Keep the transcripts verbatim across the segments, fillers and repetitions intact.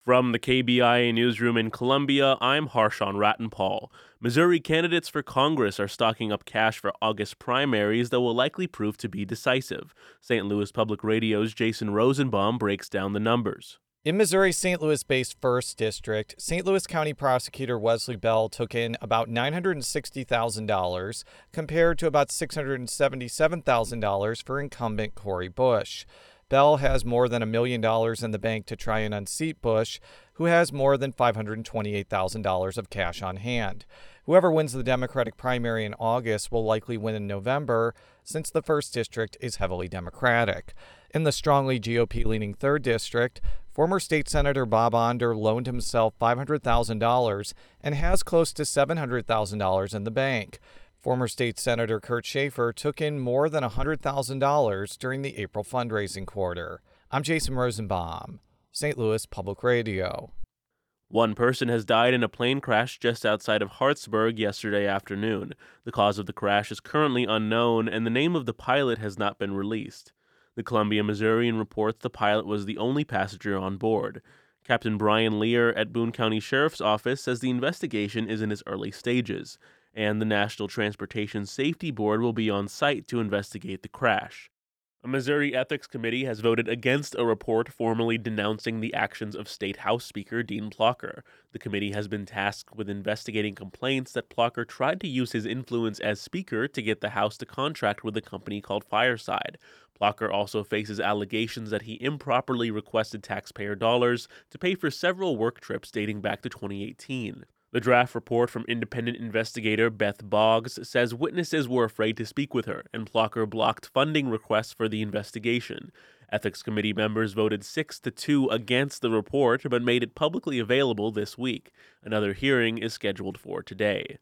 From the K B I A newsroom in Columbia, I'm Harshawn Rattenpaul. Missouri candidates for Congress are stocking up cash for August primaries that will likely prove to be decisive. Saint Louis Public Radio's Jason Rosenbaum breaks down the numbers. In Missouri's Saint Louis-based first District, Saint Louis County Prosecutor Wesley Bell took in about nine hundred sixty thousand dollars compared to about six hundred seventy-seven thousand dollars for incumbent Cori Bush. Bell has more than a million dollars in the bank to try and unseat Bush, who has more than five hundred twenty-eight thousand dollars of cash on hand. Whoever wins the Democratic primary in August will likely win in November, since the first District is heavily Democratic. In the strongly G O P-leaning third District, former State Senator Bob Onder loaned himself five hundred thousand dollars and has close to seven hundred thousand dollars in the bank. Former State Senator Kurt Schaefer took in more than one hundred thousand dollars during the April fundraising quarter. I'm Jason Rosenbaum, Saint Louis Public Radio. One person has died in a plane crash just outside of Hartsburg yesterday afternoon. The cause of the crash is currently unknown, and the name of the pilot has not been released. The Columbia Missourian reports the pilot was the only passenger on board. Captain Brian Lear at Boone County Sheriff's Office says the investigation is in its early stages, and the National Transportation Safety Board will be on site to investigate the crash. A Missouri Ethics Committee has voted against a report formally denouncing the actions of State House Speaker Dean Plocher. The committee has been tasked with investigating complaints that Plocher tried to use his influence as Speaker to get the House to contract with a company called Fireside. Plocher also faces allegations that he improperly requested taxpayer dollars to pay for several work trips dating back to twenty eighteen. The draft report from independent investigator Beth Boggs says witnesses were afraid to speak with her, and Plocher blocked funding requests for the investigation. Ethics Committee members voted six to two against the report, but made it publicly available this week. Another hearing is scheduled for today.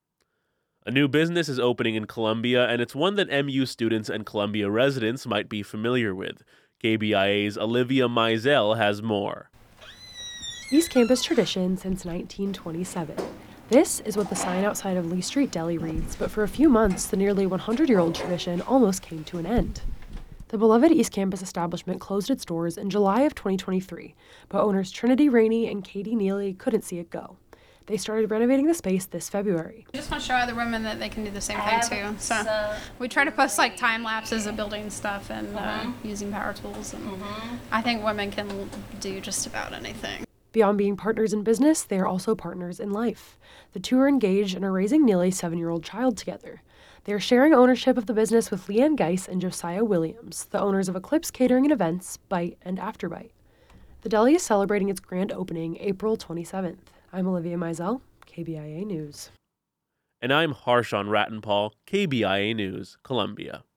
A new business is opening in Columbia, and it's one that M U students and Columbia residents might be familiar with. K B I A's Olivia Mizell has more. East Campus tradition since nineteen twenty-seven. This is what the sign outside of Lee Street Deli reads, but for a few months, the nearly one hundred-year-old tradition almost came to an end. The beloved East Campus establishment closed its doors in July of twenty twenty-three, but owners Trinity Rainey and Katie Neely couldn't see it go. They started renovating the space this February. We just want to show other women that they can do the same thing too. So, so we try to post like time lapses of building stuff and uh-huh. uh, using power tools, and uh-huh. I think women can do just about anything. Beyond being partners in business, they are also partners in life. The two are engaged and are raising Neely's seven-year-old child together. They are sharing ownership of the business with Leanne Geis and Josiah Williams, the owners of Eclipse Catering and Events, Bite, and Afterbite. The deli is celebrating its grand opening April twenty-seventh. I'm Olivia Mizell, K B I A News. And I'm Harshawn Rattenpaul, K B I A News, Columbia.